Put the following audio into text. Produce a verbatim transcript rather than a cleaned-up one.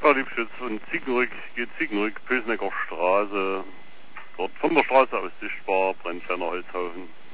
Liebschütz und Ziegenrück, geht Ziegenrück, Pösnecker Straße. Dort von der Straße aus sichtbar, brennt kleiner Holzhaufen.